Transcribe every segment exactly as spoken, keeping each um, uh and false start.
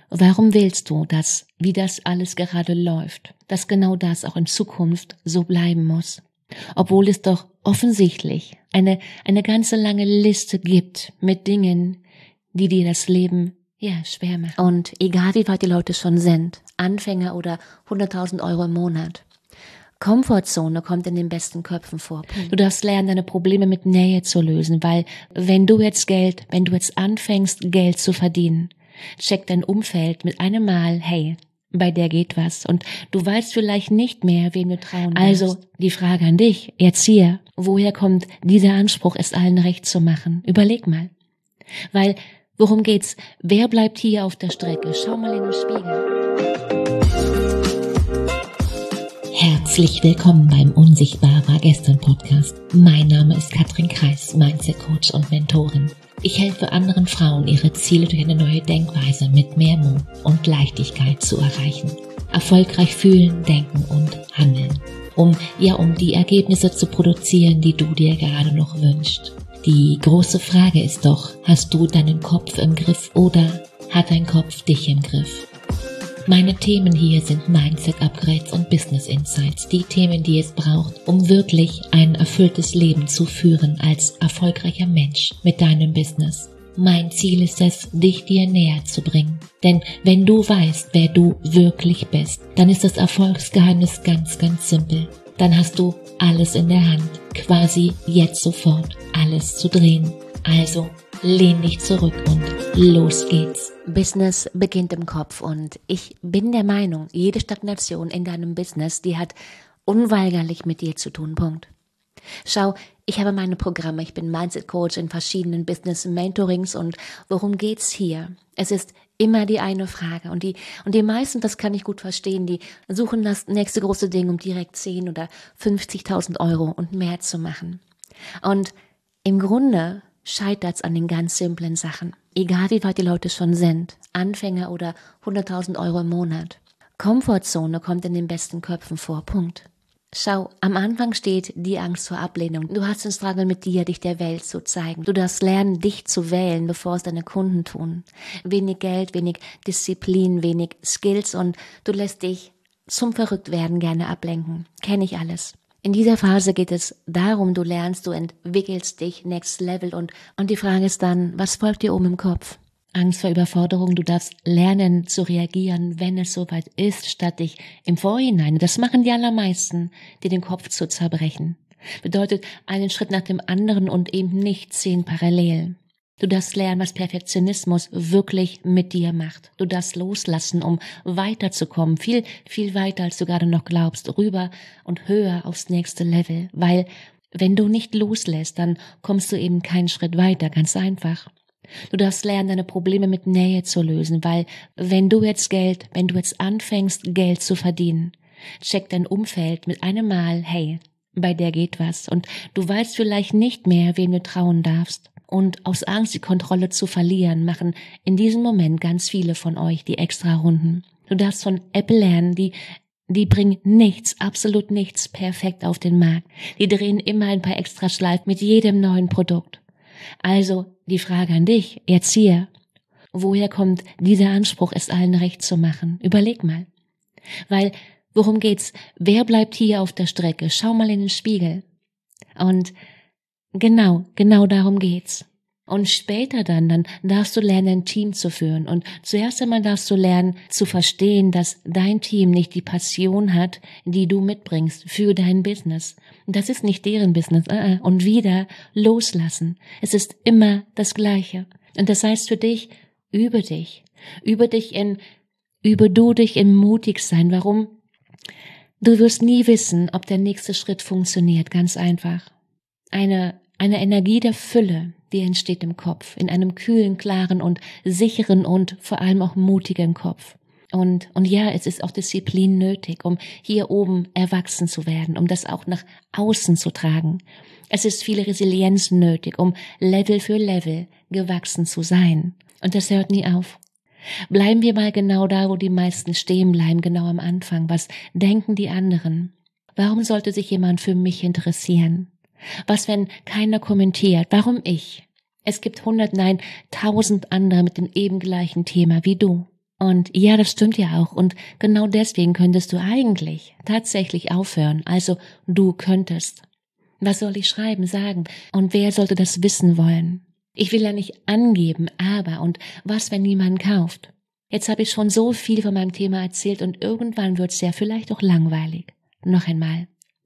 warum willst du, dass, wie das alles gerade läuft, dass genau das auch in Zukunft so bleiben muss? Obwohl es doch offensichtlich eine, eine ganze lange Liste gibt mit Dingen, die dir das Leben, ja, schwer machen. Und egal wie weit die Leute schon sind, Anfänger oder hunderttausend Euro im Monat, Komfortzone kommt in den besten Köpfen vor. Du darfst lernen, deine Probleme mit Nähe zu lösen, weil wenn du jetzt Geld, wenn du jetzt anfängst, Geld zu verdienen, checkt dein Umfeld mit einem Mal, hey, bei der geht was und du weißt vielleicht nicht mehr, wem du trauen darfst. Also die Frage an dich, Erzieher, woher kommt dieser Anspruch, es allen recht zu machen? Überleg mal. Weil, worum geht's? Wer bleibt hier auf der Strecke? Schau mal in den Spiegel. Herzlich willkommen beim Unsichtbar war gestern Podcast. Mein Name ist Katrin Kreis, Mindset Coach und Mentorin. Ich helfe anderen Frauen, ihre Ziele durch eine neue Denkweise mit mehr Mut und Leichtigkeit zu erreichen. Erfolgreich fühlen, denken und handeln. Um, ja, um die Ergebnisse zu produzieren, die du dir gerade noch wünschst. Die große Frage ist doch, hast du deinen Kopf im Griff oder hat dein Kopf dich im Griff? Meine Themen hier sind Mindset-Upgrades und Business-Insights, die Themen, die es braucht, um wirklich ein erfülltes Leben zu führen als erfolgreicher Mensch mit deinem Business. Mein Ziel ist es, dich dir näher zu bringen. Denn wenn du weißt, wer du wirklich bist, dann ist das Erfolgsgeheimnis ganz, ganz simpel. Dann hast du alles in der Hand, quasi jetzt sofort alles zu drehen. Also lehn dich zurück und los geht's. Business beginnt im Kopf und ich bin der Meinung, jede Stagnation in deinem Business, die hat unweigerlich mit dir zu tun, Punkt. Schau, ich habe meine Programme, ich bin Mindset Coach in verschiedenen Business Mentorings und worum geht's hier? Es ist immer die eine Frage und die, und die meisten, das kann ich gut verstehen, die suchen das nächste große Ding, um direkt zehn oder fünfzigtausend Euro und mehr zu machen. Und im Grunde scheitert's an den ganz simplen Sachen. Egal wie weit die Leute schon sind, Anfänger oder hunderttausend Euro im Monat. Komfortzone kommt in den besten Köpfen vor, Punkt. Schau, am Anfang steht die Angst vor Ablehnung. Du hast den Struggle mit dir, dich der Welt zu zeigen. Du darfst lernen, dich zu wählen, bevor es deine Kunden tun. Wenig Geld, wenig Disziplin, wenig Skills und du lässt dich zum Verrücktwerden gerne ablenken. Kenn ich alles. In dieser Phase geht es darum, du lernst, du entwickelst dich next level und, und die Frage ist dann, was folgt dir oben im Kopf? Angst vor Überforderung, du darfst lernen zu reagieren, wenn es soweit ist, statt dich im Vorhinein, das machen die allermeisten, dir den Kopf zu zerbrechen. Bedeutet einen Schritt nach dem anderen und eben nicht zehn parallel. Du darfst lernen, was Perfektionismus wirklich mit dir macht. Du darfst loslassen, um weiterzukommen, viel, viel weiter, als du gerade noch glaubst, rüber und höher aufs nächste Level. Weil, wenn du nicht loslässt, dann kommst du eben keinen Schritt weiter, ganz einfach. Du darfst lernen, deine Probleme mit Nähe zu lösen, weil, wenn du jetzt Geld, wenn du jetzt anfängst, Geld zu verdienen, checkt dein Umfeld mit einem Mal, hey, bei der geht was. Und du weißt vielleicht nicht mehr, wem du trauen darfst. Und aus Angst, die Kontrolle zu verlieren, machen in diesem Moment ganz viele von euch die Extra-Runden. Du darfst von Apple lernen, die, die bringen nichts, absolut nichts perfekt auf den Markt. Die drehen immer ein paar Extraschleifen mit jedem neuen Produkt. Also die Frage an dich, Erzieher, woher kommt dieser Anspruch, es allen recht zu machen? Überleg mal. Weil, worum geht's? Wer bleibt hier auf der Strecke? Schau mal in den Spiegel. Und Genau, genau darum geht's. Und später dann, dann darfst du lernen, ein Team zu führen. Und zuerst einmal darfst du lernen, zu verstehen, dass dein Team nicht die Passion hat, die du mitbringst für dein Business. Das ist nicht deren Business. Und wieder loslassen. Es ist immer das Gleiche. Und das heißt für dich, übe dich. Übe dich in, übe du dich im Mutigsein. Warum? Du wirst nie wissen, ob der nächste Schritt funktioniert. Ganz einfach. Eine, eine Energie der Fülle, die entsteht im Kopf, in einem kühlen, klaren und sicheren und vor allem auch mutigen Kopf. Und, und ja, es ist auch Disziplin nötig, um hier oben erwachsen zu werden, um das auch nach außen zu tragen. Es ist viel Resilienz nötig, um Level für Level gewachsen zu sein. Und das hört nie auf. Bleiben wir mal genau da, wo die meisten stehen bleiben, genau am Anfang. Was denken die anderen? Warum sollte sich jemand für mich interessieren? Was, wenn keiner kommentiert? Warum ich? Es gibt hundert, nein, tausend andere mit dem eben gleichen Thema wie du. Und ja, das stimmt ja auch. Und genau deswegen könntest du eigentlich tatsächlich aufhören. Also du könntest. Was soll ich schreiben, sagen? Und wer sollte das wissen wollen? Ich will ja nicht angeben, aber und was, wenn niemand kauft? Jetzt habe ich schon so viel von meinem Thema erzählt und irgendwann wird es ja vielleicht auch langweilig. Noch einmal.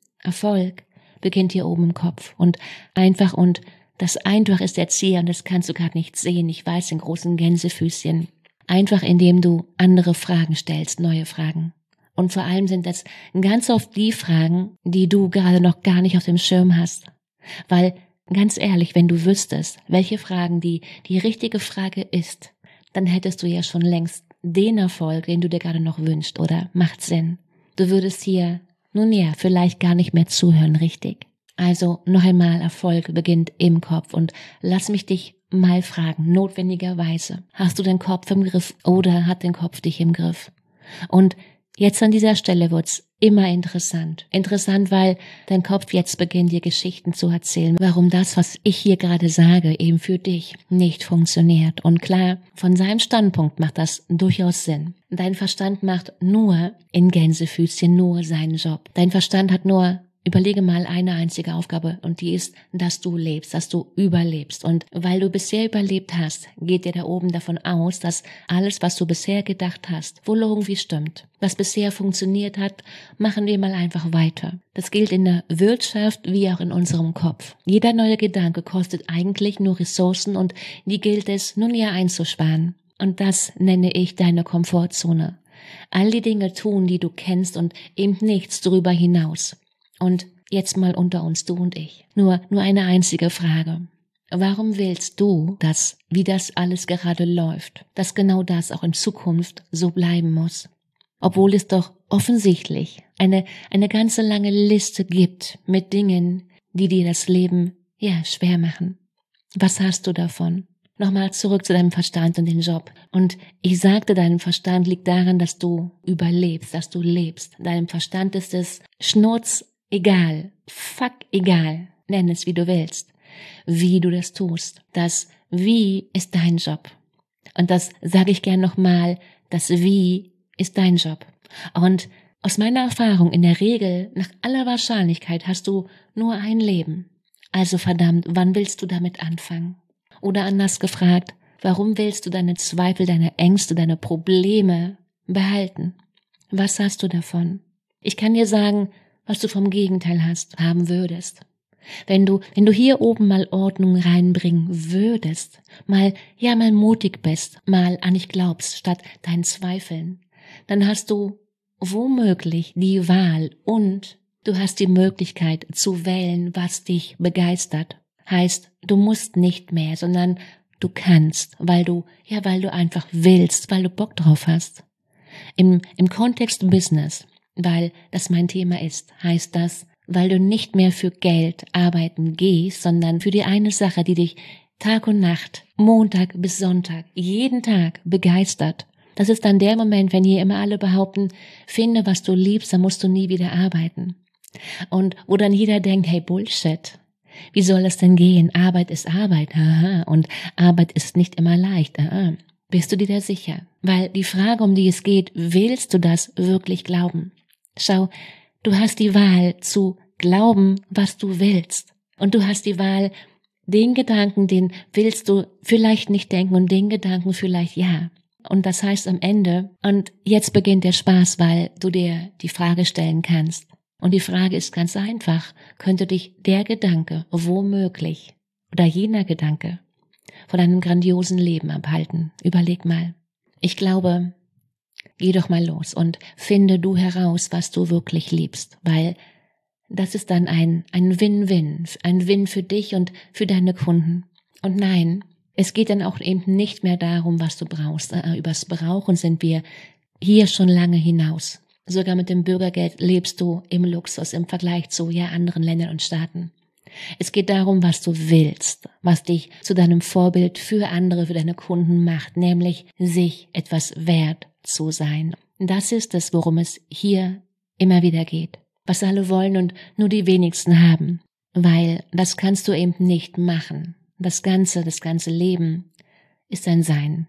Erfolg beginnt hier oben im Kopf und einfach und das einfach ist der Ziel und das kannst du gerade nicht sehen. Ich weiß, in großen Gänsefüßchen. Einfach indem du andere Fragen stellst, neue Fragen. Und vor allem sind das ganz oft die Fragen, die du gerade noch gar nicht auf dem Schirm hast. Weil, ganz ehrlich, wenn du wüsstest, welche Fragen die, die richtige Frage ist, dann hättest du ja schon längst den Erfolg, den du dir gerade noch wünschst, oder? Macht Sinn. Du würdest hier, nun ja, vielleicht gar nicht mehr zuhören, richtig. Also, noch einmal, Erfolg beginnt im Kopf und lass mich dich mal fragen, notwendigerweise. Hast du den Kopf im Griff oder hat den Kopf dich im Griff? Und jetzt an dieser Stelle wird's immer interessant. Interessant, weil dein Kopf jetzt beginnt, dir Geschichten zu erzählen, warum das, was ich hier gerade sage, eben für dich nicht funktioniert. Und klar, von seinem Standpunkt macht das durchaus Sinn. Dein Verstand macht nur, in Gänsefüßchen, nur seinen Job. Dein Verstand hat nur, überlege mal, eine einzige Aufgabe und die ist, dass du lebst, dass du überlebst. Und weil du bisher überlebt hast, geht dir da oben davon aus, dass alles, was du bisher gedacht hast, wohl irgendwie stimmt. Was bisher funktioniert hat, machen wir mal einfach weiter. Das gilt in der Wirtschaft wie auch in unserem Kopf. Jeder neue Gedanke kostet eigentlich nur Ressourcen und die gilt es nun ja einzusparen. Und das nenne ich deine Komfortzone. All die Dinge tun, die du kennst und eben nichts darüber hinaus. Und jetzt mal unter uns, du und ich. Nur, nur eine einzige Frage. Warum willst du, dass, wie das alles gerade läuft, dass genau das auch in Zukunft so bleiben muss? Obwohl es doch offensichtlich eine, eine ganze lange Liste gibt mit Dingen, die dir das Leben, ja, schwer machen. Was hast du davon? Nochmal zurück zu deinem Verstand und den Job. Und ich sagte, dein Verstand liegt daran, dass du überlebst, dass du lebst. Deinem Verstand ist es Schnurz egal, fuck egal, nenn es wie du willst, wie du das tust. Das Wie ist dein Job. Und das sage ich gern nochmal, das Wie ist dein Job. Und aus meiner Erfahrung, in der Regel, nach aller Wahrscheinlichkeit, hast du nur ein Leben. Also verdammt, wann willst du damit anfangen? Oder anders gefragt, warum willst du deine Zweifel, deine Ängste, deine Probleme behalten? Was hast du davon? Ich kann dir sagen, was du vom Gegenteil hast, haben würdest. Wenn du, wenn du hier oben mal Ordnung reinbringen würdest, mal, ja, mal mutig bist, mal an dich glaubst, statt deinen Zweifeln, dann hast du womöglich die Wahl und du hast die Möglichkeit zu wählen, was dich begeistert. Heißt, du musst nicht mehr, sondern du kannst, weil du, ja, weil du einfach willst, weil du Bock drauf hast. Im, im Kontext Business, weil das mein Thema ist, heißt das, weil du nicht mehr für Geld arbeiten gehst, sondern für die eine Sache, die dich Tag und Nacht, Montag bis Sonntag, jeden Tag begeistert. Das ist dann der Moment, wenn hier immer alle behaupten, finde, was du liebst, dann musst du nie wieder arbeiten. Und wo dann jeder denkt, hey, Bullshit. Wie soll das denn gehen? Arbeit ist Arbeit, aha, und Arbeit ist nicht immer leicht, aha. Bist du dir da sicher? Weil die Frage, um die es geht, willst du das wirklich glauben? Schau, du hast die Wahl zu glauben, was du willst. Und du hast die Wahl, den Gedanken, den willst du vielleicht nicht denken und den Gedanken vielleicht ja. Und das heißt am Ende, und jetzt beginnt der Spaß, weil du dir die Frage stellen kannst. Und die Frage ist ganz einfach, könnte dich der Gedanke womöglich oder jener Gedanke von einem grandiosen Leben abhalten? Überleg mal. Ich glaube, geh doch mal los und finde du heraus, was du wirklich liebst, weil das ist dann ein, ein Win-Win, ein Win für dich und für deine Kunden. Und nein, es geht dann auch eben nicht mehr darum, was du brauchst. Äh, übers Brauchen sind wir hier schon lange hinaus. Sogar mit dem Bürgergeld lebst du im Luxus im Vergleich zu ja anderen Ländern und Staaten. Es geht darum, was du willst, was dich zu deinem Vorbild für andere, für deine Kunden macht, nämlich sich etwas wert zu sein. Das ist es, worum es hier immer wieder geht. Was alle wollen und nur die wenigsten haben. Weil das kannst du eben nicht machen. Das Ganze, das ganze Leben ist ein Sein.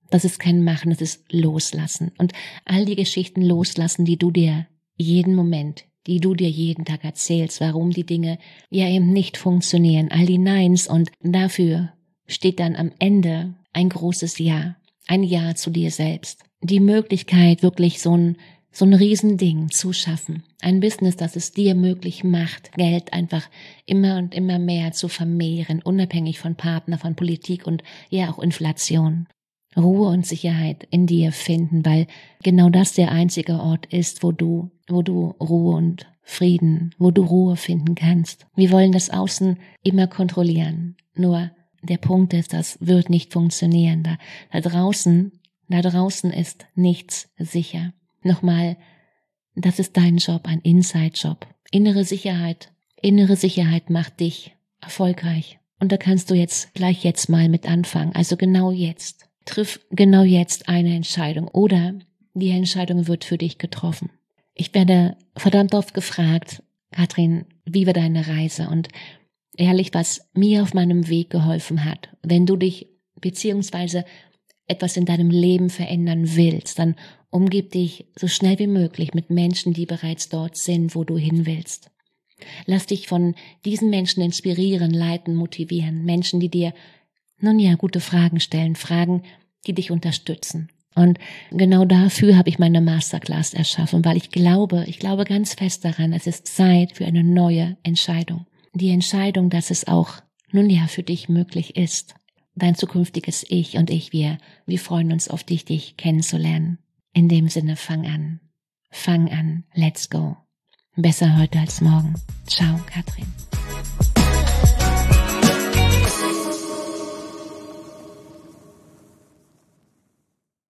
Das ist kein Machen, das ist Loslassen. Und all die Geschichten loslassen, die du dir jeden Moment, die du dir jeden Tag erzählst, warum die Dinge ja eben nicht funktionieren, all die Neins, und dafür steht dann am Ende ein großes Ja, ein Ja zu dir selbst. Die Möglichkeit, wirklich so ein, so ein Riesending zu schaffen. Ein Business, das es dir möglich macht, Geld einfach immer und immer mehr zu vermehren, unabhängig von Partner, von Politik und ja auch Inflation. Ruhe und Sicherheit in dir finden, weil genau das der einzige Ort ist, wo du, wo du Ruhe und Frieden, wo du Ruhe finden kannst. Wir wollen das Außen immer kontrollieren. Nur der Punkt ist, das wird nicht funktionieren. Da, da draußen, da draußen ist nichts sicher. Nochmal, das ist dein Job, ein Inside-Job. Innere Sicherheit, innere Sicherheit macht dich erfolgreich. Und da kannst du jetzt gleich jetzt mal mit anfangen. Also genau jetzt. Triff genau jetzt eine Entscheidung oder die Entscheidung wird für dich getroffen. Ich werde verdammt oft gefragt, Katrin, wie war deine Reise? Und ehrlich, was mir auf meinem Weg geholfen hat, wenn du dich beziehungsweise etwas in deinem Leben verändern willst, dann umgib dich so schnell wie möglich mit Menschen, die bereits dort sind, wo du hin willst. Lass dich von diesen Menschen inspirieren, leiten, motivieren. Menschen, die dir, nun ja, gute Fragen stellen, Fragen, die dich unterstützen. Und genau dafür habe ich meine Masterclass erschaffen, weil ich glaube, ich glaube ganz fest daran, es ist Zeit für eine neue Entscheidung. Die Entscheidung, dass es auch, nun ja, für dich möglich ist. Dein zukünftiges Ich und ich, wir, wir freuen uns auf dich, dich kennenzulernen. In dem Sinne, fang an. Fang an. Let's go. Besser heute als morgen. Ciao, Katrin.